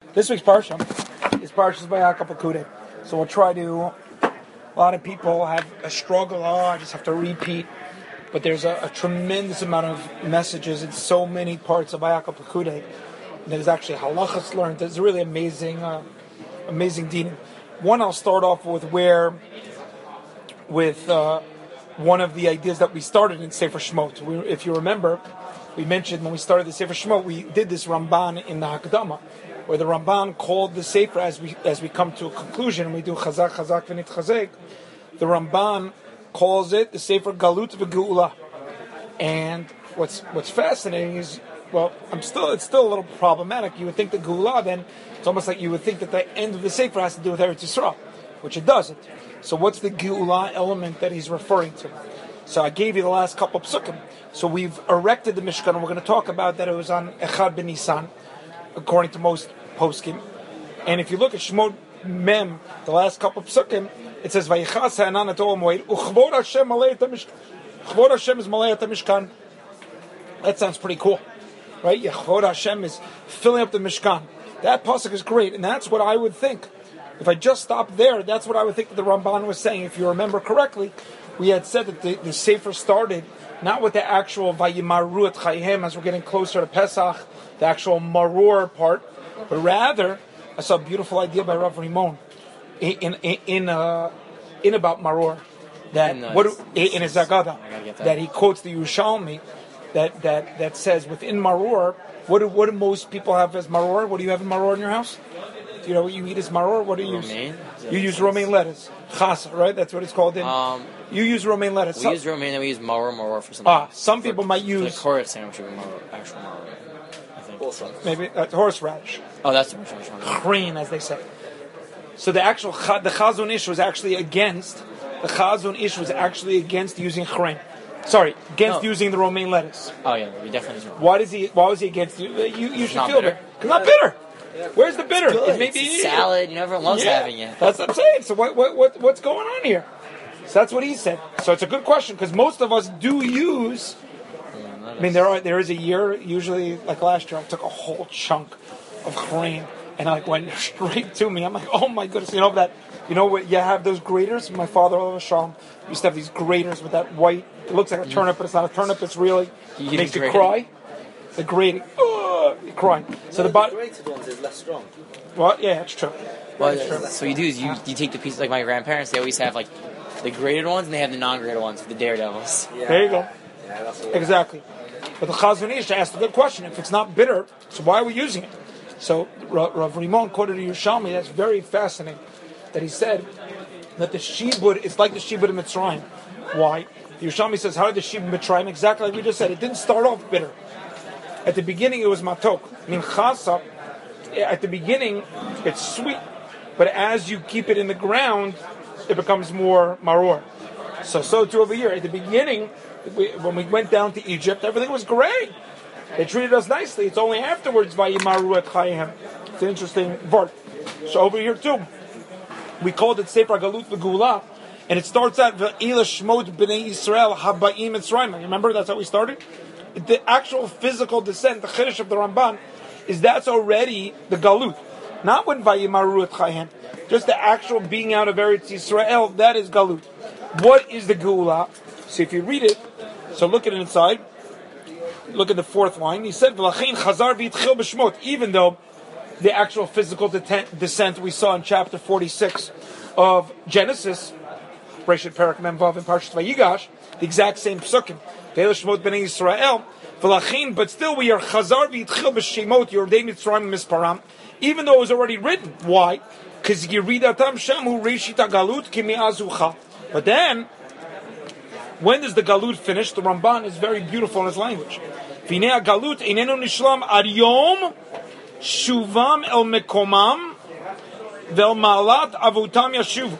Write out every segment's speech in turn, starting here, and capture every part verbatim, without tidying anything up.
This week's parsha is Parshas Vayakal Pekudei. So we'll try to. A lot of people have a struggle. Oh, I just have to repeat. But there's a, a tremendous amount of messages in so many parts of Vayakal Pekudei. There's actually halachas learned. There's really amazing, uh, amazing dinim. One, I'll start off with where, with uh, one of the ideas that we started in Sefer Shemot. We, if you remember, we mentioned when we started the Sefer Shemot, we did this Ramban in the Hakdama, where the Ramban called the Sefer as we as we come to a conclusion, and we do Chazak, Chazak, V'nit Chazek. The Ramban calls it the Sefer Galut V'Geula. And what's what's fascinating is, well, I'm still it's still a little problematic. You would think the Geula, then it's almost like you would think that the end of the Sefer has to do with Eretz Yisrael, which it doesn't. So what's the Geula element that he's referring to? So I gave you the last couple of psukim. So we've erected the Mishkan, and we're going to talk about that it was on Echad Ben Nisan, according to most poskim. And if you look at Shemot Mem, the last couple of psukim, it says, Vayichas ha'anan et ol moed, u'chvod Hashem malei et ha'mishkan. Chvod Hashem is malei et ha'mishkan. That sounds pretty cool, right? Chvod Hashem is filling up the Mishkan. That pasuk is great, and that's what I would think. If I just stopped there, that's what I would think the Ramban was saying. If you remember correctly, we had said that the, the Sefer started not with the actual Vayimaru et Chayhem, as we're getting closer to Pesach, the actual Maror part, but rather, I saw a beautiful idea by Rav Rimon in in in, uh, in about Maror, that in, uh, what in his Zagada, that. that he quotes the Yerushalmi, that that that says within Maror, what do, what do most people have as Maror? What do you have in Maror in your house? Do you know what you eat as Maror? What do you romaine? use? You use romaine lettuce, chasa, right? That's what it's called in. Um, you use romaine lettuce. We so, use romaine, and we use maror, maror for something. Ah, some for, people might use the chorus sandwich with maror, actual maror. I think. Also. Maybe uh, horseradish. Oh, that's the horseradish one. Cream, as they say. So the actual the Chazon Ish was actually against the Chazon Ish was actually against using chrein. Sorry, against no. using the romaine lettuce. Oh yeah, we definitely use. Why does he? Why was he against you? You, you should not feel bitter. it. It's not bitter. Yeah. Where's the bitter? It's, It's maybe it's salad. You know, everyone loves yeah, having it. That's what I'm saying. So what, what, what, what's going on here? So that's what he said. So it's a good question because most of us do use. I mean, there are there is a year usually like last year I took a whole chunk of cream and I like went straight to me. I'm like, oh my goodness, you know that you know what you have those graters. My father, Shalom, used to have these graters with that white. It looks like a turnip, but it's not a turnip. It's really it makes you cry. The grating, oh, you're crying. So no, the, bo- the grated ones is less strong. Well, yeah, that's true. Well, that's true. So you do is you you take the piece like my grandparents. They always have like the grated ones and they have the non-grated ones for the daredevils. Yeah. There you go. Yeah, that's all exactly. But the Chazon Ish asked a good question. If it's not bitter, so why are we using it? So Rav Rimon quoted a Yerushalmi. That's very fascinating. That he said that the shibud it's like the shibud in Mitzrayim. Why? The Yerushalmi says, how did the shibud in Mitzrayim? Exactly like we just said. It didn't start off bitter. At the beginning, it was matok. I mean, chasa. At the beginning, it's sweet, but as you keep it in the ground, it becomes more maror. So, so too over here. At the beginning, we, when we went down to Egypt, everything was great. They treated us nicely. It's only afterwards vayimaru et chayim. It's an interesting part. So over here too, we called it Sefer Galut V'Geula, and it starts out Ve'ila Shmot B'nei Yisrael Habayim Mitzrayim. Remember, that's how we started. The actual physical descent, the Chiddush of the Ramban, is that's already the Galut. Not when Vayimaru et Chayim. Just the actual being out of Eretz Yisrael, that is Galut. What is the Geula? So if you read it, so look at it inside. Look at the fourth line. He said, V'lachein chazar v'yitchil b'shmot. Even though the actual physical descent we saw in chapter forty-six of Genesis, Bereshit Perek Mem Vav and Parshas Vayigash, the exact same psukim. Ve'el b'nei Yisrael, v'lachin, but still we are chazar v'yitchil b'shemot Yordei Mitzrayim Misparam, even though it was already written. Why? Because Yeridatam Shamu Reshit Galut Kimi Azucha. But then, when does the Galut finish? The Ramban is very beautiful in his language. V'nei Galut einenu nishlam ad yom shuvam el mekomam ve'el malat avutam yashuv.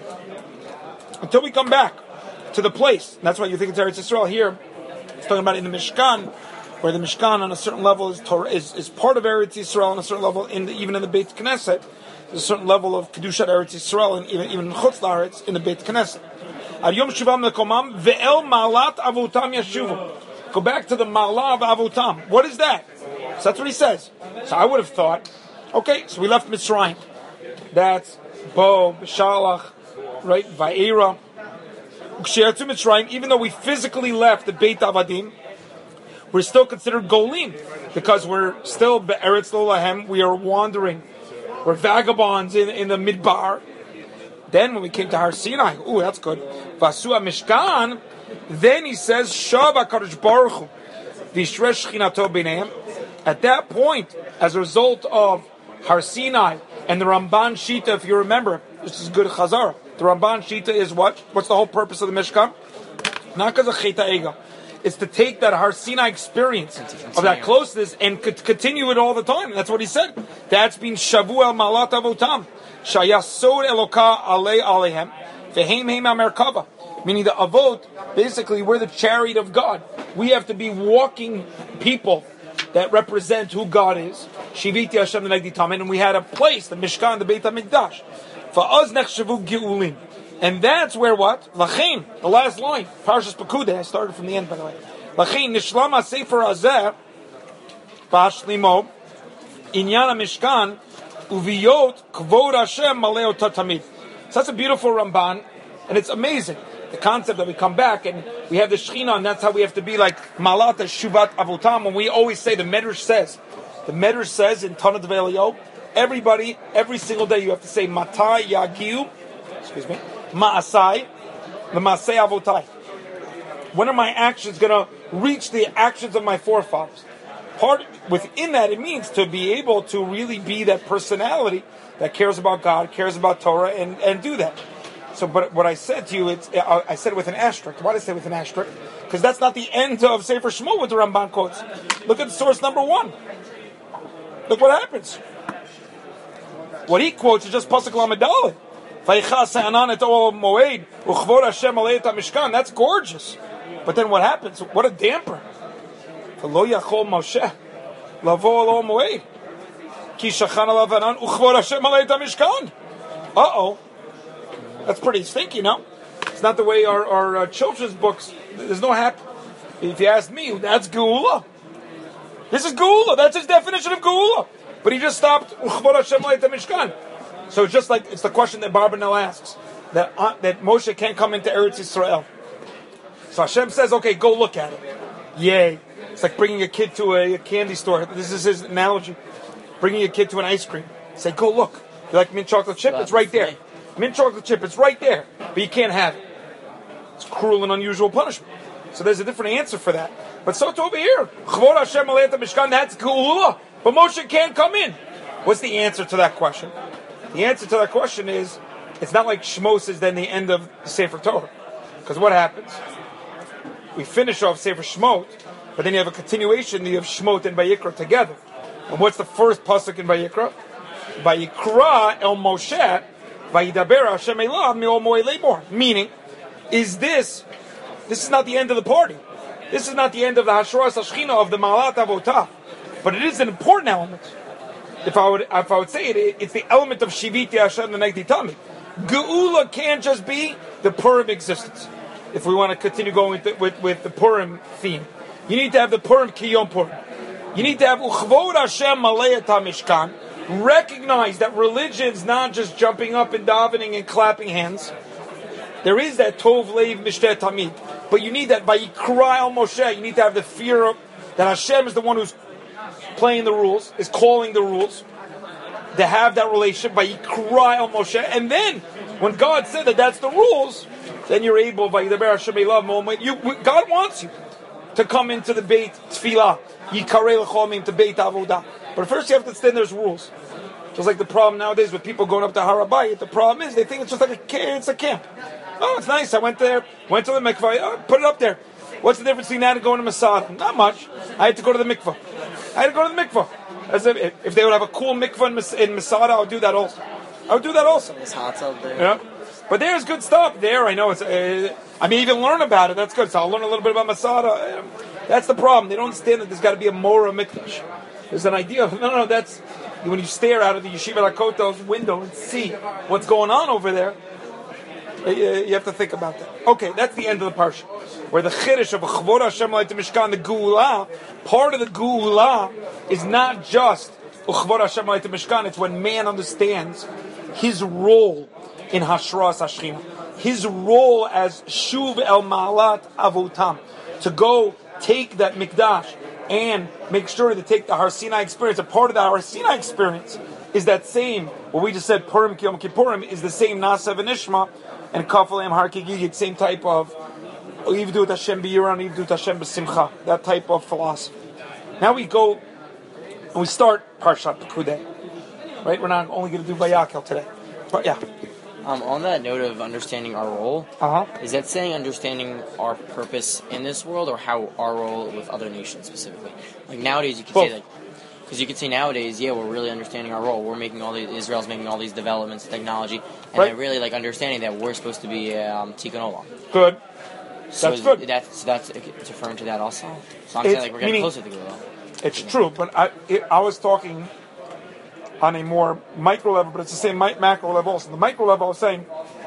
Until we come back to the place. And that's why you think it's Eretz Yisrael here. It's talking about in the Mishkan, where the Mishkan on a certain level is Torah, is, is part of Eretz Yisrael on a certain level, in the, even in the Beit Knesset. There's a certain level of Kedushat Eretz Yisrael, and even, even in Chutz La'aretz, in the Beit Knesset. Ad Yom Shuvam Mekomam Ve'el Malat Avutam Yashuvu. Go back to the Ma'ala of Avutam. What is that? So that's what he says. So I would have thought Okay, so we left Mitzrayim. That's Bo, B'Shalach, right? Va'era. Ukshe'atzu Mitzrayim, even though we physically left the Beit Avadim, we're still considered Golim, because we're still Be'eretz Lo Lahem, we are wandering. We're vagabonds in, in the Midbar. Then when we came to Har Sinai, ooh, that's good. Vasua Mishkan, then he says, Shav HaKadosh Baruch Hu, Vishresh Shchinato B'neim. At that point, as a result of Har Sinai and the Ramban Shita, if you remember, this is good Chazara. The Ramban Shita is what? What's the whole purpose of the Mishkan? Not because of Cheta Ega. It's to take that Har Sinai experience of that closeness and c- continue it all the time. That's what he said. That's been Shavu El Malat Avotam. Shayasod Eloka Alei Alehem. Vehem Heim Amerkava. Meaning the Avot, basically, we're the chariot of God. We have to be walking people that represent who God is. Shiviti Hashem Negdi Tamen, and we had a place, the Mishkan, the Beit HaMikdash. Fa'az nechshavu Geulim. And that's where what? Lachem, the last line, Parshas Pekudei, I started from the end, by the way. Lachem, Nishlam HaSefer Hazeh, V'ashlimo, Inyan HaMishkan, Uviyot, Kvod Hashem Maleo Tatamid. So that's a beautiful Ramban, and it's amazing. The concept that we come back and we have the Shechina, and that's how we have to be like Malata Shuvat Avotam. And we always say, the Medrash says, the Medrash says in Tanat Ve'Eliyahu, everybody, every single day you have to say Matai Yagiu, excuse me, Ma'asai, the Ma'asei Avotai. When are my actions going to reach the actions of my forefathers? Part within that, it means to be able to really be that personality that cares about God, cares about Torah, and, and do that. So, but what I said to you, it's, I said it with an asterisk. Why did I say with an asterisk? Because that's not the end of Sefer Shemot what the Ramban quotes. Look at source number one. Look what happens. What he quotes is just Pasuk Lamed. That's gorgeous. But then what happens? What a damper. Lo yachol Moshe lavo lo moed ki shachan alav anan uchvod Hashem alei et hamishkan. Uh oh. That's pretty stinky, no? It's not the way our, our uh, children's books, there's no happy. If you ask me, that's Geula. This is Geula. That's his definition of Geula. But he just stopped, Uchvod Hashem Leit HaMishkan. So it's just like, it's the question that Barbanel asks, that uh, that Moshe can't come into Eretz Yisrael. So Hashem says, okay, go look at it. Yay. It's like bringing a kid to a, a candy store. This is his analogy. Bringing a kid to an ice cream. Say, go look. You like mint chocolate chip? It's right there. Mint chocolate chip, it's right there, but you can't have it. It's cruel and unusual punishment. So there's a different answer for that. But so to over here, Chvod Hashem Alei et HaMishkan, that's Geula, but Moshe can't come in. What's the answer to that question? The answer to that question is, it's not like Shmos is then the end of the Sefer Torah. Because what happens? We finish off Sefer Shmot, but then you have a continuation, you have Shmot and Vayikra together. And what's the first pasuk in Vayikra? Vayikra el Moshe, meaning, is this, this is not the end of the party. This is not the end of the Hashras Hashchina of the Malat Avotah. But it is an important element. If I would if I would say it, it's the element of Shiviti Hashem Negdi Tamid. Geula can't just be the Purim existence. If we want to continue going with the, with, with the Purim theme. You need to have the Purim Kiyom Purim. You need to have Uchvod Hashem Malei et HaMishkan. Recognize that religion's not just jumping up and davening and clapping hands. There is that Tov Leiv Mishteh Tamid. But you need that Vayikra el Moshe. You need to have the fear of that Hashem is the one who's playing the rules, is calling the rules. To have that relationship Vayikra el Moshe. And then, when God said that that's the rules, then you're able, Vayidaber Hashem Elav moment. You, God wants you to come into the Beit Tfilah. Yikarei L'chomim to Beit Avodah. But first you have to understand there's rules. Just like the problem nowadays with people going up to Har HaBayit, the problem is they think it's just like a camp. It's a camp. Oh, it's nice. I went there, went to the mikvah, oh, put it up there. What's the difference between that and going to Masada? Not much. I had to go to the mikvah. I had to go to the mikvah. As if, if they would have a cool mikvah in, in Masada, I would do that also. I would do that also. It's hot out there. Yeah. But there's good stuff there. I know it's. Uh, I mean, even learn about it. That's good. So I'll learn a little bit about Masada. Uh, that's the problem. They don't understand that there's got to be a Mora Mikdash. There's an idea of, no, no, no, that's, when you stare out of the Yeshiva Lakoto's window and see what's going on over there, you have to think about that. Okay, that's the end of the parsha. Where the Chiddush of Chvod Hashem Alei et HaMishkan, the Geula, part of the Geula is not just Uchvor Hashem Alayit Mishkan. It's when man understands his role in Hashras Hashchina, his role as Shuv El Ma'alat Avotam, to go take that Mikdash and make sure to take the Har Sinai experience. A part of the Har Sinai experience is that same, what we just said, Purim Kiyom Kippurim, is the same Nasa V'Nishma and Kafalim Har Kigigit, same type of Yivdu Hashem B'Yiran, Yivdu Hashem B'Simcha, that type of philosophy. Now we go and we start Parshat Pekudei. Right? We're not only going to do Vayakel today. But yeah. Um, on that note of understanding our role, uh-huh. is that saying understanding our purpose in this world, or how our role with other nations specifically? Like nowadays, you could Both. say that, because you could say nowadays, yeah, we're really understanding our role. We're making all these, Israel's making all these developments, technology, and Right. they're really like understanding that we're supposed to be um, Tikkun Olam. Good. So That's is, good. That's, so that's it's referring to that also. So I'm It's saying like we're getting meaning- closer to Tikkun Olam. It's true, but I it, I was talking on a more micro level, but it's the same mi- macro level also. The micro level I was saying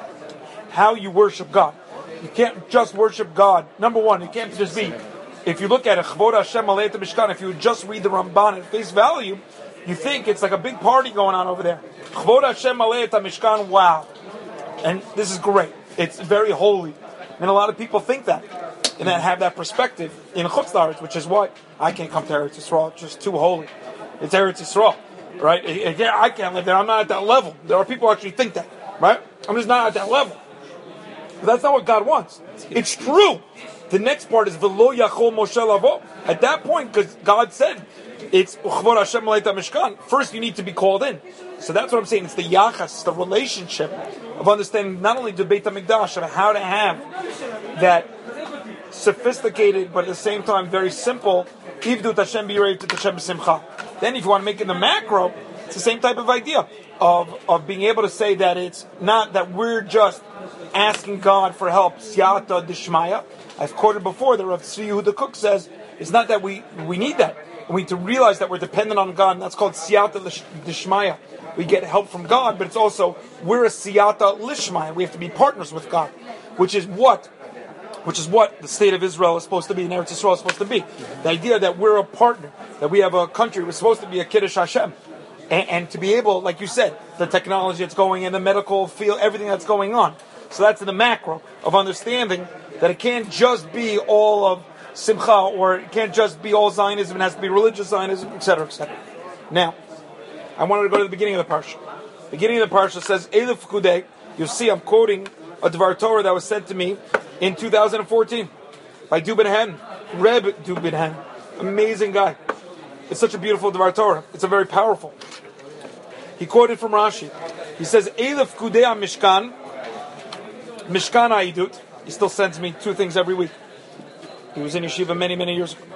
how you worship God. You can't just worship God. Number one, it can't just be, if you look at it, Chvod Hashem Alayit Mishkan, if you would just read the Ramban at face value, you think it's like a big party going on over there. Chvod Hashem Alayit Mishkan, wow. And this is great. It's very holy. And a lot of people think that, and that have that perspective in Chutz La'aretz, which is why I can't come to Eretz Yisrael. It's just too holy. It's Eretz Yisrael, right? I can't live there. I'm not at that level. There are people who actually think that, right? I'm just not at that level. But that's not what God wants. It's true. The next part is V'lo Yachol Moshe Lavo. At that point, because God said it's Uchvor Hashem Alayit Mishkan. First, you need to be called in. So that's what I'm saying. It's the yachas, the relationship of understanding not only the Beit HaMikdash, but how to have that sophisticated, but at the same time very simple. Ivdut Hashem b'yirei to Hashem b'simcha. Then, if you want to make it in the macro, it's the same type of idea of of being able to say that it's not that we're just asking God for help. Siyata d'shmaya. I've quoted before that Rav Tzvi Yehuda Kook says it's not that we we need that. We need to realize that we're dependent on God, and that's called siyata d'shmaya. We get help from God, but it's also we're a siyata lishmaya. We have to be partners with God, which is what. Which is what the state of Israel is supposed to be, and Eretz Yisrael is supposed to be. The idea that we're a partner, that we have a country, we're supposed to be a Kiddush Hashem. And, and to be able, like you said, the technology that's going in, the medical field, everything that's going on. So that's in the macro of understanding that it can't just be all of Simcha, or it can't just be all Zionism, it has to be religious Zionism, et cetera, et cetera. Now, I wanted to go to the beginning of the parsha. The beginning of the parsha says, Elif Kudei, you'll see I'm quoting a Dvar Torah that was sent to me in two thousand fourteen by Dubin Hen, Reb Dubin Hen, amazing guy. It's such a beautiful Dvar Torah. It's a very powerful. He quoted from Rashi. He says, Elif Kudei Mishkan, Mishkan Ha'idut. He still sends me two things every week. He was in yeshiva many, many years ago.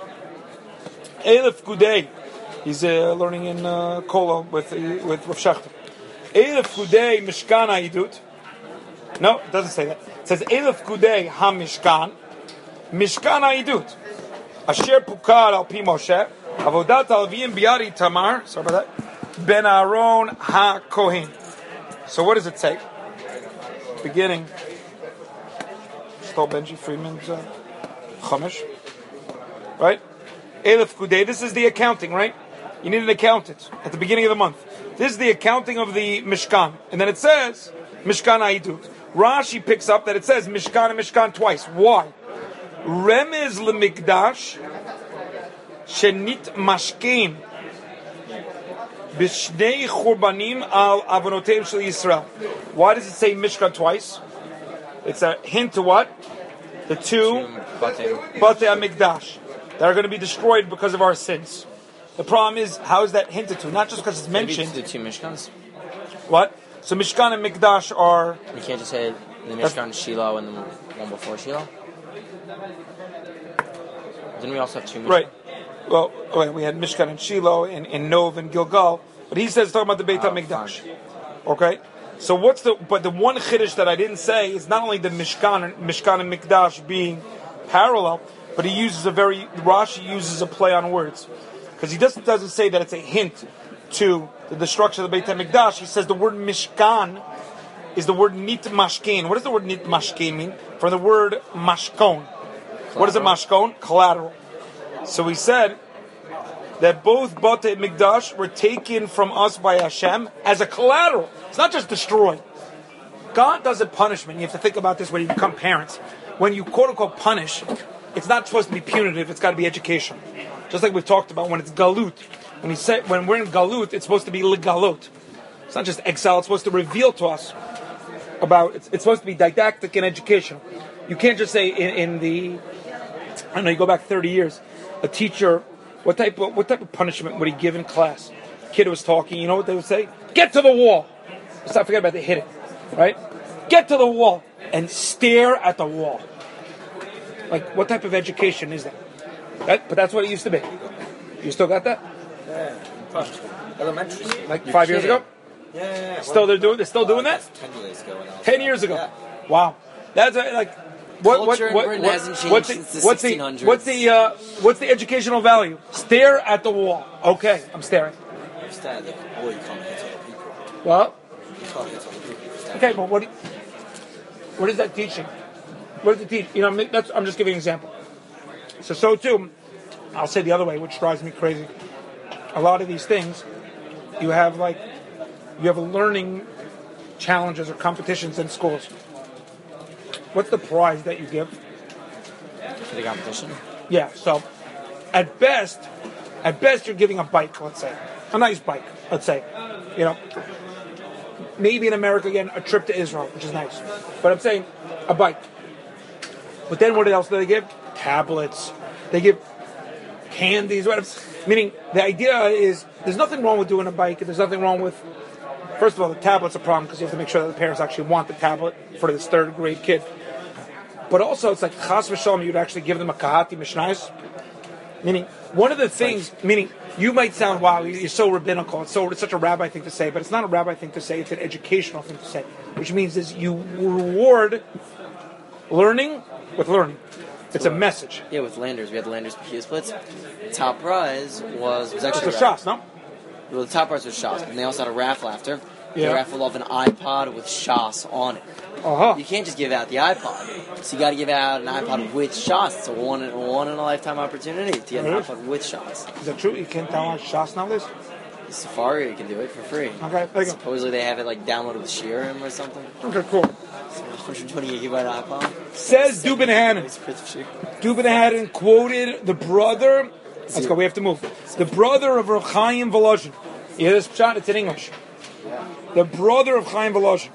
Elif Kudei. He's uh, learning in uh, Kola with, uh, with Rav Shachter. Elif Kudei Mishkan Ha'idut. No, it doesn't say that. It says, Elif Kudei HaMishkan, Mishkan HaIdut, Asher Pukar Al Pi Moshe, Avodat Alvim Biari Tamar, sorry about that, Ben Aaron HaKohen. So what does it say? Beginning, stole Benji Friedman's uh, Chumash, right? Elif Kudei, this is the accounting, right? You need an accountant at the beginning of the month. This is the accounting of the Mishkan. And then it says, Mishkan HaIdut. Rashi picks up that it says Mishkan and Mishkan twice. Why? Remez lemikdash shenit mashkein b'shnei churbanim al avonoteim shel Yisrael. Why does it say Mishkan twice? It's a hint to what? The two Batei HaMikdash that are going to be destroyed because of our sins. The problem is, how is that hinted to? Not just because it's mentioned. Maybe the two Mishkans. What? So Mishkan and Mikdash are... You can't just say the Mishkan Shiloh and the one before Shiloh? Didn't we also have two Mishkan? Right. Well, wait, we had Mishkan and Shiloh and, and Nov and Gilgal, but he says talking about the Beit Oh, HaMikdash. fine. Okay? So what's the... But the one Chiddush that I didn't say is not only the Mishkan and, Mishkan and Mikdash being parallel, but he uses a very... Rashi uses a play on words. Because he just doesn't say that it's a hint to the destruction of the Beit HaMikdash. He says the word Mishkan is the word Nit Mashkein. What does the word Nit Mashkein mean? From the word Mashkon. What is a Mashkon? Collateral. So he said, that both Batei Mikdash were taken from us by Hashem as a collateral. It's not just destroyed. God does a punishment. You have to think about this when you become parents. When you quote unquote punish, it's not supposed to be punitive. It's got to be educational. Just like we've talked about when it's galut. When he said when we're in galut, it's supposed to be legalot. It's not just exile. It's supposed to reveal to us about. It's, it's supposed to be didactic and educational. You can't just say in, in the. I don't know. You go back thirty years. A teacher. What type of what type of punishment would he give in class? Kid was talking. You know what they would say? Get to the wall. Let's not forget about the hitting. Right? Get to the wall and stare at the wall. Like, what type of education is that? that? But that's what it used to be. You still got that? Yeah, elementary school. Like You're five years kidding. ago? Yeah, yeah, yeah. Still they're doing. They're still doing that. Ten years ago. When I was Ten years ago. Yeah. Wow. That's a, like. What, what, Culture in what, Britain what, hasn't changed what's the, since the what's the, sixteen hundreds. what's the, uh, what's the educational value? Stare at the wall. Okay, I'm staring. You stand there. Or you can't hit other people. Well, You can't hit other people. You stand okay, but what, do you- what is that teaching? What does it teach? You know, that's, I'm just giving an example. So, so too, I'll say the other way, which drives me crazy. A lot of these things, you have like, you have learning challenges or competitions in schools. What's the prize that you give? For the competition. Yeah, so at best, at best you're giving a bike, let's say. A nice bike, let's say. You know, maybe in America again, a trip to Israel, which is nice. But I'm saying a bike. But then what else do they give? Tablets. They give candies, whatever. Meaning, the idea is, there's nothing wrong with doing a bike, there's nothing wrong with, first of all, the tablet's a problem because you have to make sure that the parents actually want the tablet for this third grade kid. But also, it's like chas v'shalom, you'd actually give them a kahati mishnayos. Meaning, one of the things, meaning, you might sound, wow, you're so rabbinical, it's so it's such a rabbi thing to say, but it's not a rabbi thing to say, it's an educational thing to say. Which means is you reward learning with learning. It's a message. Yeah, with Landers, we had the Landers Pia splits. Top prize was was actually It's a shas, no? Well, the top prize was Shas, but they also had a raffle after. They Yeah. raffled off an iPod with Shas on it. Uh-huh. You can't just give out the iPod. So you got to give out an iPod with Shas. It's a one, a one in a lifetime opportunity to get an Really? iPod with Shas. Is that true? You can't download shas nowadays? Safari, you can do it for free. Okay, there you go. Supposedly they have it like downloaded with Shirim or something. Okay, cool. So one hundred twenty gigabyte iPod. Says Dubin Hannon. Dubin Hannon quoted the brother. Let's go. We have to move. The brother of Rav Chaim Volozhin. You hear this shot? It's in English. The brother of Chaim Volozhin.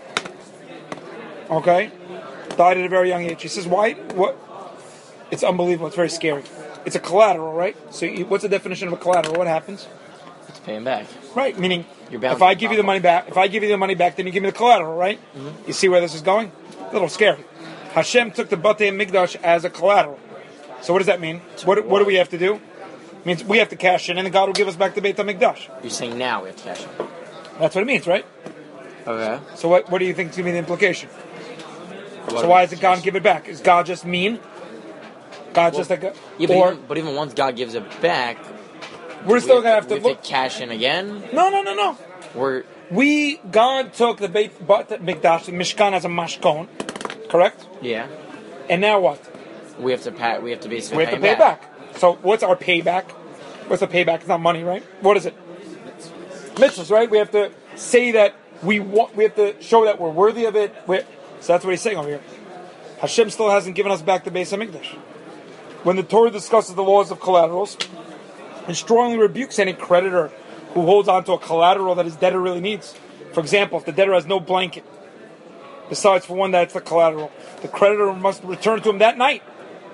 Okay, died at a very young age. He says, "Why? What? It's unbelievable. It's very scary. It's a collateral, right? So, you, what's the definition of a collateral? What happens? It's paying back. Right. Meaning, You're bound if I to give you the money back, if I give you the money back, then you give me the collateral, right? Mm-hmm. You see where this is going? A little scary. Hashem took the Batei Mikdash as a collateral. So what does that mean? What, what do we have to do? It means we have to cash in, and then God will give us back the Beit HaMikdash. You're saying now we have to cash in. That's what it means, right? Okay. So what, what do you think is going to be the implication? What So do why we doesn't God cash? give it back? Is God just mean? God Well, just like a... Yeah, but, or even, but even once God gives it back, we're we still going to have we to have look... to cash in again. No, no, no, no. We're We, God took the Beit Mikdash, the Mishkan as a mashkon, correct? yeah. And now what? We have to pay. We have to basically We have pay to pay him back. back. So what's our payback? What's the payback? It's not money, right? What is it? Mitzvahs, right? We have to say that we want. We have to show that we're worthy of it. We're, so that's what he's saying over here. Hashem still hasn't given us back the Beis Hamikdash. When the Torah discusses the laws of collaterals, it strongly rebukes any creditor who holds on to a collateral that his debtor really needs. For example, if the debtor has no blanket, besides for one that's the collateral, the creditor must return to him that night.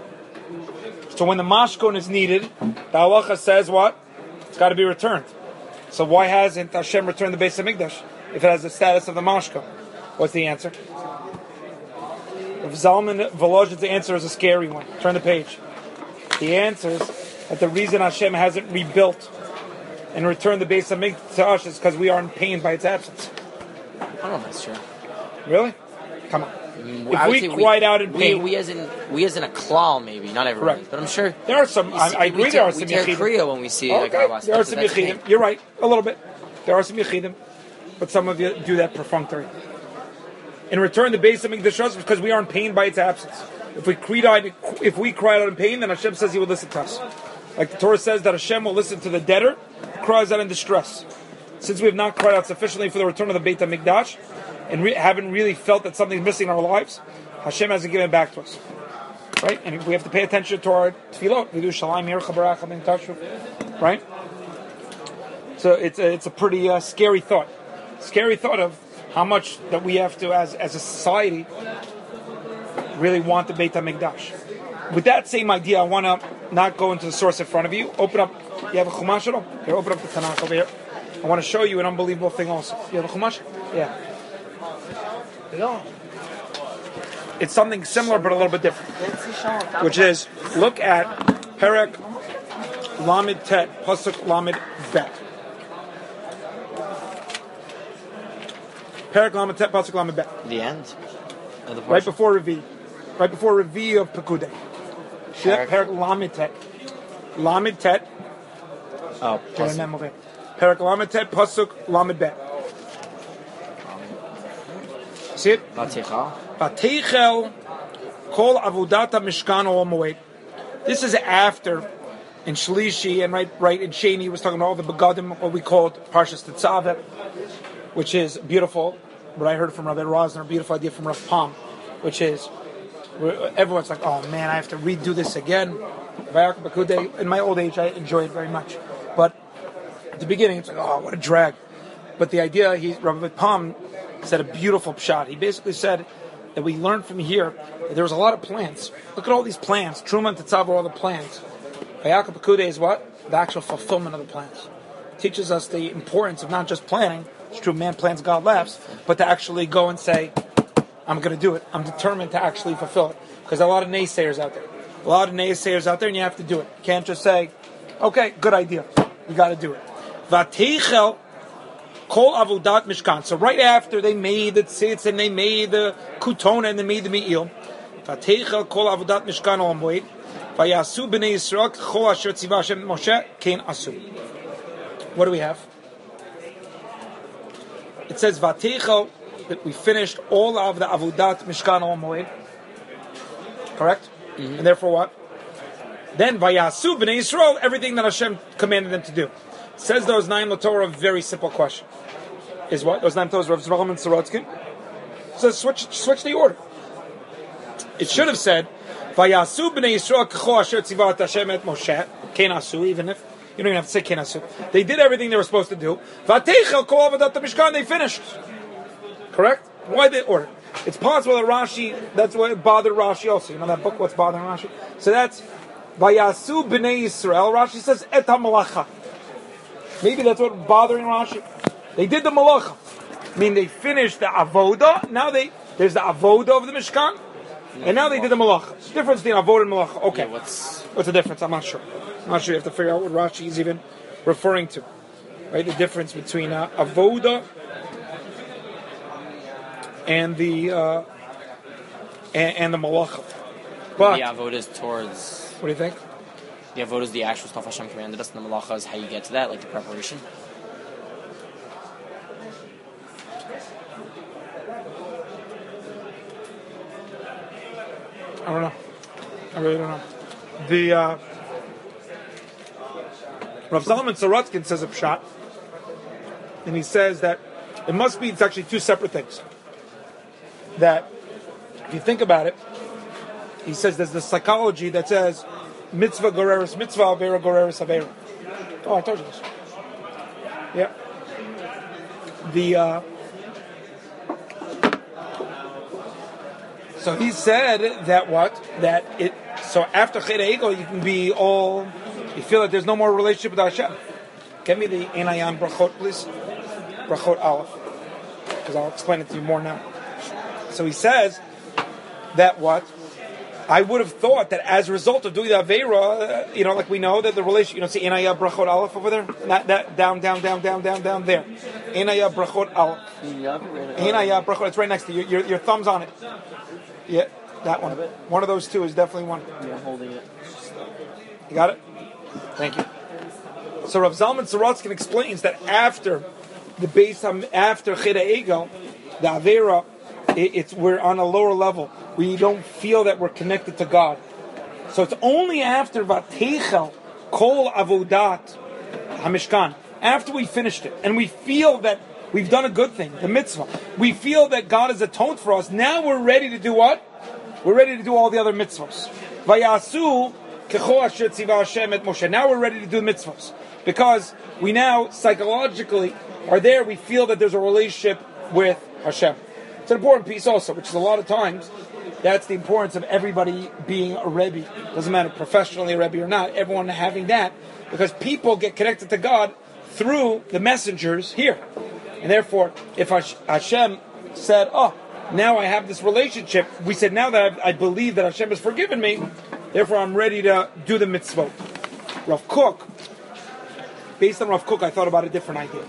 So when the mashkon is needed, the halacha says what? It's got to be returned. So why hasn't Hashem returned the Beis Hamikdash if it has the status of the mashkon? What's the answer? If Zalman Volozhin's answer is a scary one. Turn the page. The answer is that the reason Hashem hasn't rebuilt and returned the Beis Hamikdash to us is because we are in pain by its absence. I don't know if that's true. Really? Come on. Mm, If I would we say cried out in we, pain- we as in we as in a klal, maybe not everyone, Correct. but I'm sure. There are some. I, I agree. We There tear- are some We tear yichidim. kriya when we see like Okay, our there are some that's the yichidim. thing. You're right, a little bit. There are some yichidim, but some of you do that perfunctory. In return, the Beis Hamikdash is because we are in pain by its absence. If we cried out, if we cried out in pain, then Hashem says He will listen to us. Like the Torah says that Hashem will listen to the debtor who cries out in distress. Since we have not cried out sufficiently for the return of the Beit HaMikdash and re- haven't really felt that something's missing in our lives, Hashem hasn't given it back to us. Right? And we have to pay attention to our tefillot. We do Shalom Yircha Barach Amen Tashu. Right? So it's a, it's a pretty uh, scary thought. Scary thought of how much that we have to, as, as a society, really want the Beit HaMikdash. With that same idea, I want to not go into the source in front of you. Open up. You have a Chumash at all? Here, open up the Tanakh over here. I want to show you an unbelievable thing also. You have a Chumash? Yeah. Yeah. It's something similar but a little bit different. Which is, look at Perek Lamed Tet, Pasuk Lamed Bet. Perek Lamed Tet, Pasuk Lamed Bet. The end of the Right before Revi. Right before Revi of Pekudei. See that? Perek- Perek Lamed Tet. Lamed Tet. Oh, plus, Perek Lamed Tet, Pasuk Lamed Bet. See it? Vaticha. Vateichel kol avodat mishkan ol moed. This is after in Shlishi and right, right in Sheni he was talking about all the begadim, what we called Parshas Tetzaveh, which is beautiful. What I heard from Rabbi Rosner, a beautiful idea from Rav Pam, which is everyone's like, oh man, I have to redo this again. In my old age, I enjoy it very much, but at the beginning, it's like, oh, what a drag. But the idea, he Rabbi Pam said a beautiful pshat. He basically said that we learned from here that there was a lot of plants. Look at all these plants. Truma and Tetzaveh are all the plants. Vayakal Pekudei is what? The actual fulfillment of the plants. It teaches us the importance of not just planning. It's true, man plans, God laughs. But to actually go and say, I'm going to do it. I'm determined to actually fulfill it. Because there are a lot of naysayers out there. A lot of naysayers out there, and you have to do it. You can't just say, okay, good idea. You got to do it. Vateichel Kol Avodat Mishkan. So right after they made the tzitz and they made the kutona and they made the me'il, Vateichel Kol Avodat Mishkan Ol Moed, Vayasu Bnei Yisrael Kol Asher Tziva Hashem Moshe Kein Asu. What do we have? It says Vateichel that we finished all of the Avodat Mishkan Ol Moed. Correct? Mm-hmm. And therefore what? Then Vayasu Bnei Yisrael, everything that Hashem commanded them to do. Says those nine Torah, a very simple question. Is what? Those nine Torahs, Rav Zalman Sorotzkin says switch switch the order. It should have said, Vayasu b'nei Yisrael k'cho asher tzivat Hashem et Moshe, Kein Asu, even if you don't even have to say Kein Asu. They did everything they were supposed to do. Vateichel kol avodat mishkan, they finished. Correct? Why did order? It's possible that Rashi, that's what bothered Rashi also. You know that book, What's Bothering Rashi? So that's Vayasu b'nei Yisrael. Rashi says et ha-malacha. Maybe that's what bothering Rashi. They did the malacha. I mean, they finished the avoda. Now they there's the avoda of the Mishkan, and now they did the malacha. Difference between avoda and malacha. Okay, Yeah, what's what's the difference? I'm not sure. I'm not sure. You have to figure out what Rashi is even referring to. Right, the difference between uh, avoda and the uh, and, and the malacha. But the avodah is towards what do you think? the avodah is the actual stuff Hashem commanded us, and the malacha is how you get to that, like the preparation. I don't know. I really don't know. The uh, Rav Zalman Sorotzkin says a pshat, and he says that it must be, it's actually two separate things. That, if you think about it, he says there's the psychology that says, mitzvah goreris mitzvah, avera goreris avera. Oh, I told you this. Yeah. The, uh, so he said that what? That it, so after Cheder Egel, you can be all, you feel that there's no more relationship with Hashem. Give me the Einayan Brachot, please. Brachot Aleph. Because I'll explain it to you more now. So he says that what? I would have thought that as a result of doing the Aveira, uh, you know, like we know that the relation, you know, see Einayan Brachot Aleph over there? Not that, down, down, down, down, down, down, there. Einayan Brachot Aleph. Einayan Brachot, it's right next to you. Your, your thumb's on it. Yeah, that one. One of those two is definitely one. Yeah, I'm holding it. You got it? Thank you. So Rav Zalman Sorotzkin explains that after the base, after Cheder Egel, the Avera, it, it's we're on a lower level. We don't feel that we're connected to God. So it's only after Vateichel Kol avodat hamishkan. After we finished it, and we feel that we've done a good thing, the mitzvah, we feel that God has atoned for us, now we're ready to do what? We're ready to do all the other mitzvahs. Vayasu kechol asher tziva Hashem et Moshe. Now we're ready to do mitzvahs. Because we now, psychologically, are there, we feel that there's a relationship with Hashem. It's an important piece also, which is a lot of times, that's the importance of everybody being a Rebbe. Doesn't matter professionally a Rebbe or not, everyone having that, because people get connected to God through the messengers here. And therefore, if Hashem said, oh, now I have this relationship, we said, now that I've, I believe that Hashem has forgiven me, therefore I'm ready to do the mitzvot. Rav Kook, based on Rav Kook, I thought about a different idea.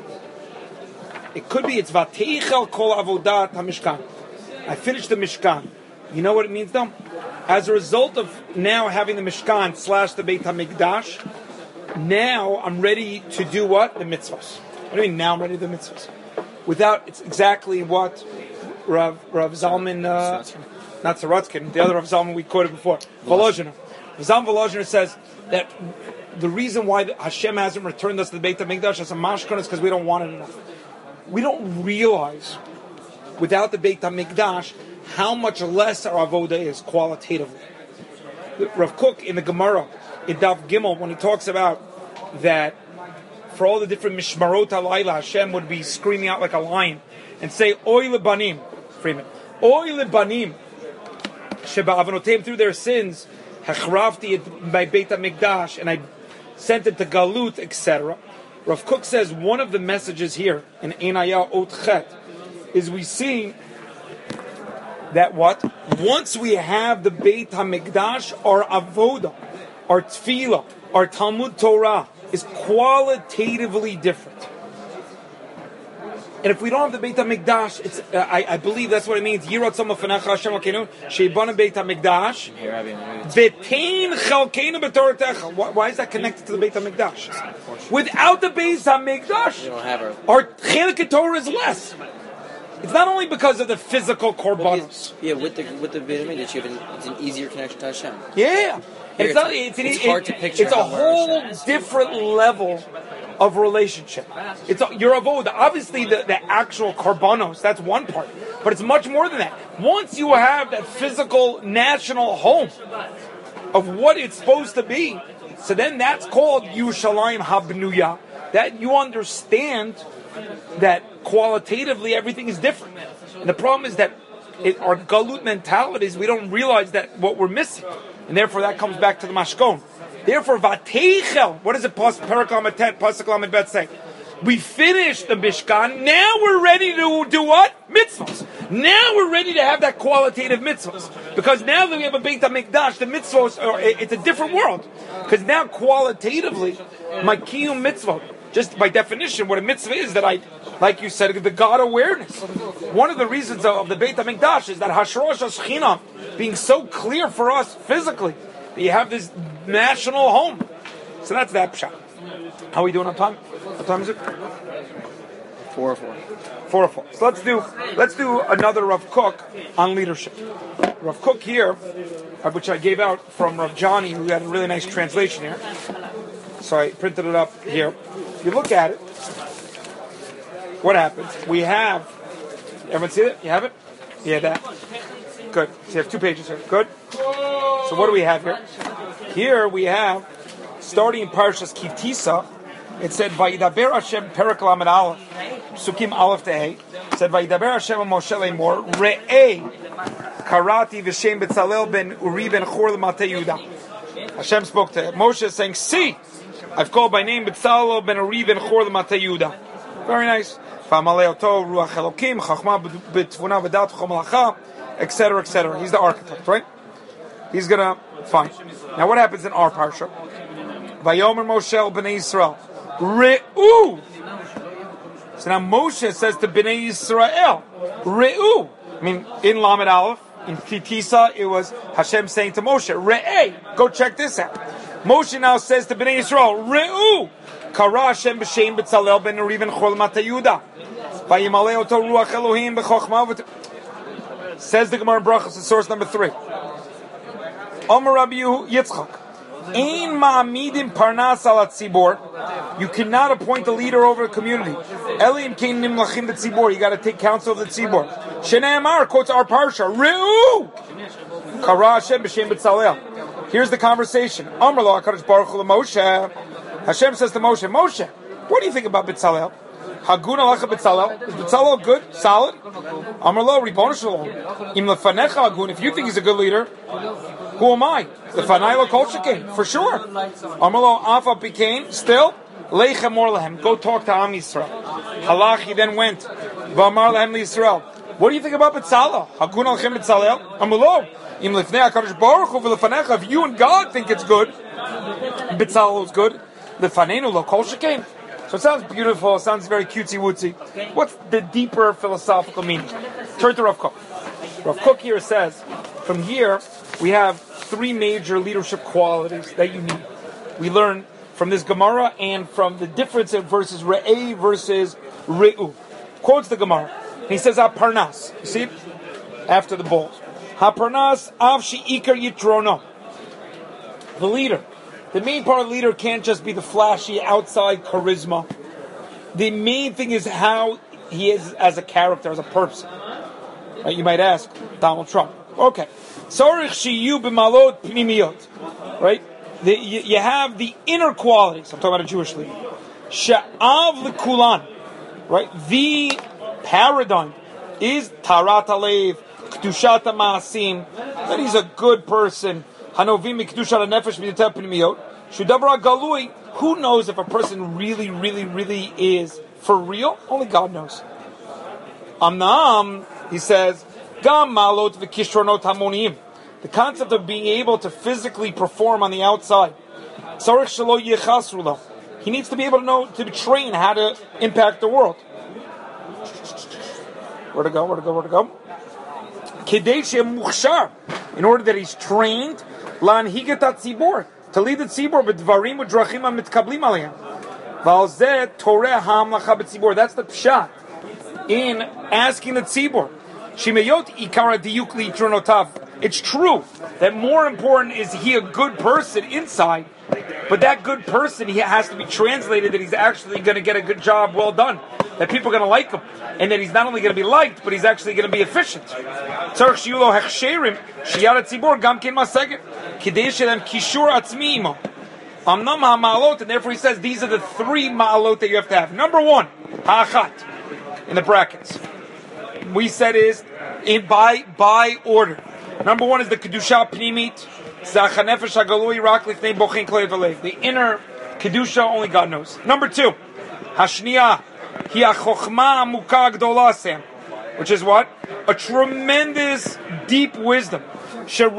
It could be, it's Vateichel kol avodat hamishkan. I finished the Mishkan. You know what it means though? As a result of now having the Mishkan slash the Beit HaMikdash, now I'm ready to do what? The mitzvahs. What do you mean now I'm ready to do the mitzvahs? Without, it's exactly what Rav, Rav Zalman, uh, not Saratskin, the other Rav Zalman we quoted before, Volozhiner. Rav Zalman Volozhiner says that the reason why Hashem hasn't returned us to the Beit HaMikdash as a mashkan is because we don't want it enough. We don't realize, without the Beit HaMikdash, how much less our avodah is qualitatively. Rav Kook in the Gemara, in Daf Gimel, when he talks about that for all the different mishmarot halayla, Hashem would be screaming out like a lion and say, Oy lebanim, Freeman, Oy lebanim, sheba avonotem, through their sins, hachrafti it by Beit HaMikdash, and I sent it to Galut, et cetera. Rav Kook says one of the messages here in Einayah Ot Chet is we see that what? Once we have the Beit HaMikdash, our avodah, our tefillah, our Talmud Torah is qualitatively different. And if we don't have the Beit HaMikdash, it's, uh, I, I believe that's what it means. Yirot Tzom Lefanecha Hashem Elokeinu, sheibana Beit HaMikdash, v'tein chalkeinu b'toratecha. Why, why is that connected to the Beit HaMikdash? Without the Beit HaMikdash, You don't have her. our chelik Torah is less. It's not only because of the physical korbanos. Yeah, with the with the Beit HaMikdash, you have an, it's an easier connection to Hashem. Yeah. Here, It's, not, it's, an, it's it, hard to picture It's a how whole Hashem is. different level of relationship. It's a, your avodah. Obviously, the, the actual korbanos, that's one part. But it's much more than that. Once you have that physical national home of what it's supposed to be, so then that's called Yerushalayim Habnuya. That you understand that qualitatively everything is different. And the problem is that it, our galut mentalities, we don't realize that what we're missing. And therefore that comes back to the mashkon. Therefore, Vateichel, what does it, Parak Lamed Tet, Pasuk Lamed Bet say? We finished the Mishkan, now we're ready to do what? Mitzvahs. Now we're ready to have that qualitative mitzvahs. Because now that we have a Beit HaMikdash, the mitzvahs, are, it's a different world. Because now qualitatively, my kiyum mitzvah, just by definition, what a mitzvah is, that I, like you said, the God awareness. One of the reasons of, of the Beit HaMikdash is that Hashrosh Shechina being so clear for us physically, that you have this national home. So that's that pshat. How are we doing on time? What time is it? Four or four. Four or four. So let's do let's do another Rav Kook on leadership. Rav Kook here, uh, which I gave out from Rav Johnny, who had a really nice translation here. So I printed it up here. If you look at it, what happens? We have, everyone see it? You have it? Yeah, that. Good. So you have two pages here. Good. So what do we have here? Here we have, starting in Parshas Ki Tisa, it said, Vayidaber Hashem Perak Lamed Aleph, Psukim Aleph Tehei, said, Vayidaber Hashem Moshe Lemor, Re'eh Karati V'Shem Betzalel Ben Uri Ben Chor L'Matei Yehuda. Hashem spoke to Moshe saying, see, I've called by name Betzalel Ben Uri Ben Chor L'Matei Yehuda. Very nice. Fa'amalei Oto Ruach Elokim, Chachma B'Tvuna V'dat V'chol Malacha, et cetera, et cetera. He's the architect, right? He's gonna, fine. Now what happens in our parsha? Vayomer Moshe el Bnei Yisrael, Re'u. So now Moshe says to Bnei Yisrael, Re'u. I mean, in Lamed Aleph, in Kitisa, it was Hashem saying to Moshe, Re'eh, go check this out. Moshe now says to Bnei Yisrael, Re'u. Kara Hashem b'shem b'tzalel ben Uri ben Chor l'matei Yehuda. Vayimalei oto ruach Elohim b'chochma. Says the Gemara in Brachos, source number three. Omer Rabbi Yitzchak. Ein ma'amidim parnas al tzibor. You cannot appoint a leader over a community. Elim kein nimlachim b'tzibor. You got to take counsel of the tzibor. Shnei Amar quotes our parsha. Reu kara Hashem b'shem Betzalel. Here's the conversation. Amar lo HaKadosh Baruch Hu Moshe. Hashem says to Moshe, Moshe, what do you think about Betzalel? Hagun alacha Betzalel. Is Betzalel good? Solid? Amar lo Ribono Shalom. Im lefanecha Hagun. If you think he's a good leader, who am I? The Fanayla Kolshakin, for sure. Amar lo Afa Pikain. Still, Leichem or Lehem. Go talk to Am Yisrael. Halach, he then went. V'amar Lehem Yisrael. What do you think about Betzalel? Hagun alachem Betzalel. Amar lo Im lefnei HaKadosh Baruch Hu v'lefanecha. If you and God think it's good, Betzalel is good. Lefanenu lo Kolshakin. So it sounds beautiful, it sounds very cutesy-wootsy. What's the deeper philosophical meaning? Turn to Rav Kook. Rav Kook here says, from here, we have three major leadership qualities that you need. We learn from this Gemara and from the difference in verses Re'eh versus Re'u. Quotes the Gemara. He says, Ha-parnas. You see? After the bowls. Ha-parnas av she'ikar yitrono. The leader. The main part of the leader can't just be the flashy outside charisma. The main thing is how he is as a character, as a person. Right? You might ask, Donald Trump. Okay. Right? The, you, you have the inner qualities. I'm talking about a Jewish leader. Sha'av l'kulan. Right? The paradigm is Tarat Alev, Kedushat HaMaasim, that he's a good person. Hanovim mikdushat hanefesh midatev pnimiyot. Shudabra galui. Who knows if a person really, really, really is for real? Only God knows. Amnam, he says, gam malot v'kishronot hamonim. The concept of being able to physically perform on the outside. Tzarich shelo yechasru lo. He needs to be able to know, to train how to impact the world. Where to go? Where to go? Where to go? Kedei she'muchshar. In order that he's trained. Lanhigat tzibor, to lead the tzibor b'dvarim u'drachim ha'mitkablim alehem. V'al toreh ha'amlacha b'tzibor. That's the pshat in asking the tzibor. Shemeyot ikara diyuk li'tronotav. It's true that more important is he a good person inside, but that good person he has to be translated that he's actually going to get a good job well done. That people are going to like him, and that he's not only going to be liked, but he's actually going to be efficient. Tzarich shiyulo hechsherim shiyat tzibor gam ken maseged kidei shelem kishur atzmi imo. Amnam ha'ma'alot, and therefore he says these are the three ma'alot that you have to have. Number one, ha'achat, in the brackets. We said is in by by order. Number one is the kedusha pnimit, zach hanefesh hagalui rak lifnei bochin klei v'lev. The inner kedusha only God knows. Number two, hashniya. Which is what? A tremendous, deep wisdom. That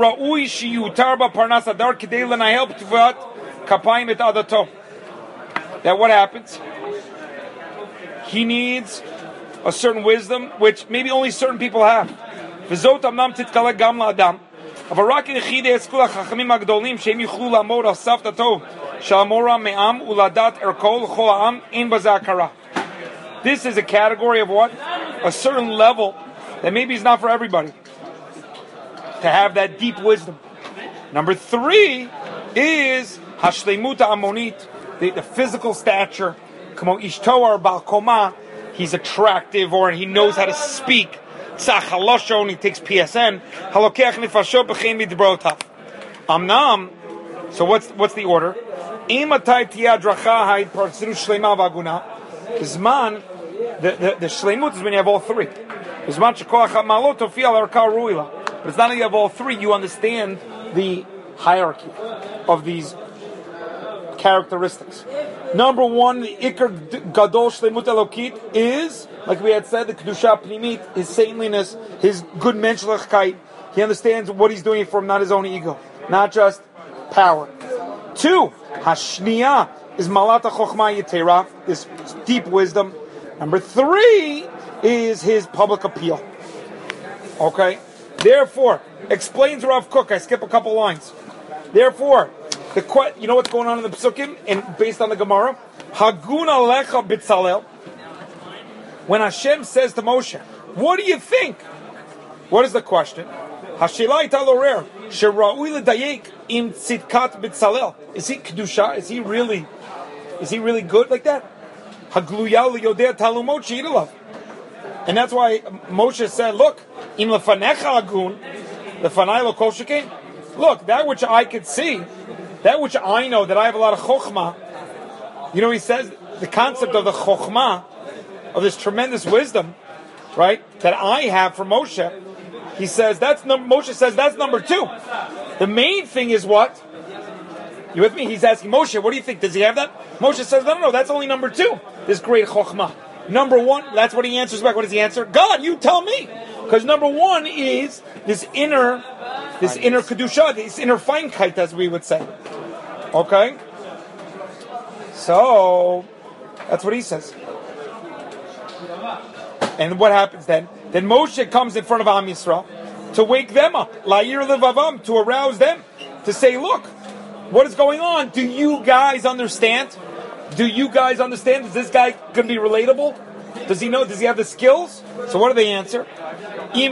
what happens? He needs a certain wisdom, which maybe only certain people have. This is a category of what? A certain level that maybe is not for everybody. To have that deep wisdom. Number three is Hashleimuta Amonit, the, the physical stature. Kamo Ishtoar Balkoma, he's attractive or he knows how to speak. Tzach he takes P S N. Halokech Nifasho B'chein Midbrotav. Amnam, so what's what's the order? Imatai Tiadracha Haid Partsiru Shleima Vaguna. Zman, the, the, the shleimut is when you have all three. But it's not that you have all three, you understand the hierarchy of these characteristics. Number one, the Iker Gadol Shleimut Elokit is, like we had said, the Kedusha Pnimit, his saintliness, his good menschlichkeit. He understands what he's doing for not his own ego, not just power. Two, Hashniya is Malata Chochma Yetera, this deep wisdom. Number three is his public appeal. Okay? Therefore, explains Rav Kook, I skip a couple lines. Therefore, the you know what's going on in the Psukim, and based on the Gemara? Hagun Alecha B'Tzalel. When Hashem says to Moshe, what do you think? What is the question? Hashilai talorer sheraui ledayek im tzidkat b'tzalel. Is he kedusha? Is he really? Is he really good like that? Hagluya liyodeh talumot she'idalav. And that's why Moshe said, "Look, im lefanecha agun, lefanai lo kol shekein." Look, that which I could see, that which I know, that I have a lot of chokhmah. You know, he says the concept of the chokhmah, of this tremendous wisdom, right? That I have from Moshe. He says that's num- Moshe says that's number two. The main thing is what? You with me? He's asking Moshe, what do you think? Does he have that? Moshe says, no, no, no, that's only number two. This great chokhmah. Number one, that's what he answers back. What does he answer? God, you tell me. Because number one is this inner, this inner kedusha, this inner feinkeit, as we would say. Okay? So, that's what he says. And what happens then? Then Moshe comes in front of Am Yisrael to wake them up, la'ir levavam, to arouse them, to say, look, what is going on? Do you guys understand? Do you guys understand? Is this guy going to be relatable? Does he know? Does he have the skills? So what do they answer? They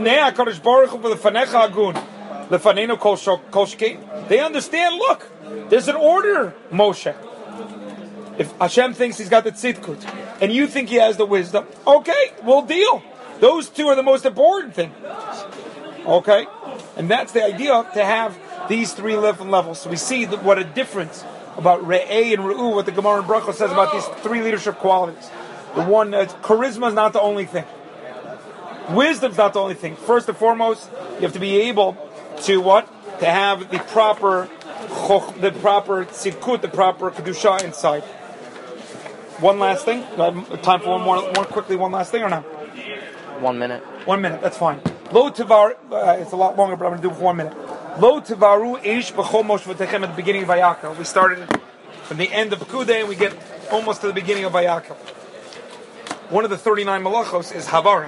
understand, look, there's an order, Moshe. If Hashem thinks he's got the tzidkut, and you think he has the wisdom, okay, we'll deal. Those two are the most important thing. Okay? And that's the idea, to have these three different levels. So we see that what a difference about Re'eh and Re'u, what the Gemara in Brachos says about these three leadership qualities. The one, uh, charisma is not the only thing. Wisdom's not the only thing. First and foremost, you have to be able to what? To have the proper choch, the proper tzidkut, the proper kedusha inside. One last thing. Do I have time for one more, more quickly, one last thing or not? One minute. One minute, that's fine. Lo tivar, uh, it's a lot longer, but I'm going to do it for one minute. Lo tivaru eish b'chol Moshe v'techem, at the beginning of Vayakal. We started from the end of Pekudei and we get almost to the beginning of Vayakal. One of the thirty-nine malachos is Havara,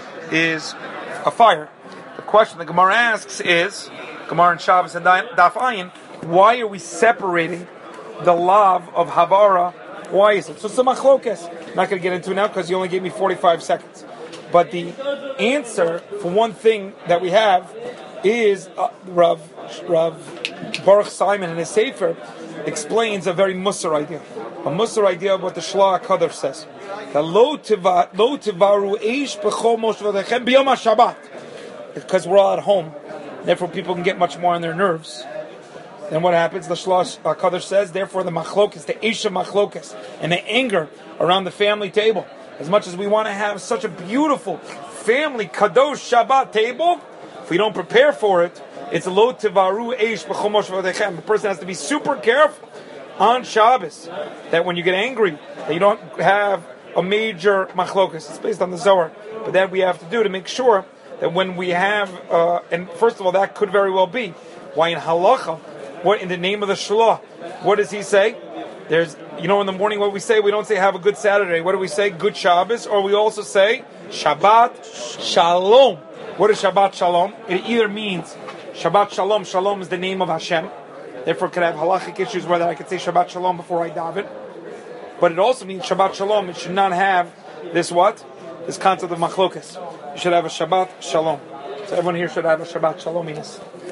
is a fire. The question the Gemara asks is, Gemara and Shabbos and Daf Ayin, why are we separating the lav of Havara? Why is it? So it's a machlokes. I'm not going to get into it now because you only gave me forty-five seconds. But the answer for one thing that we have is uh, Rav, Rav Baruch Simon in his Sefer explains a very Musar idea. A Musar idea of what the Shloah HaKadosh says. Lo tivaru eish b'chol Moshe v'techem b'yom HaShabbat. Because we're all at home. Therefore people can get much more on their nerves. Then what happens? The Shloah HaKadosh says, therefore the machlokes, the eish of machlokes, and the anger around the family table. As much as we want to have such a beautiful family kadosh Shabbat table, if we don't prepare for it, it's lo tivaru eish b'chol Moshe v'techem. The person has to be super careful on Shabbos that when you get angry, that you don't have a major machlokas. It's based on the Zohar, but that we have to do to make sure that when we have, uh, and first of all, that could very well be why in halacha, what in the name of the Shloah, what does he say? There's, you know, in the morning what we say, we don't say have a good Saturday. What do we say? Good Shabbos, or we also say Shabbat Shalom. What is Shabbat Shalom? It either means Shabbat Shalom. Shalom is the name of Hashem. Therefore, could I have halachic issues whether I could say Shabbat Shalom before I daven. But it also means Shabbat Shalom. It should not have this what? This concept of machlokas. You should have a Shabbat Shalom. So everyone here should have a Shabbat Shalominess.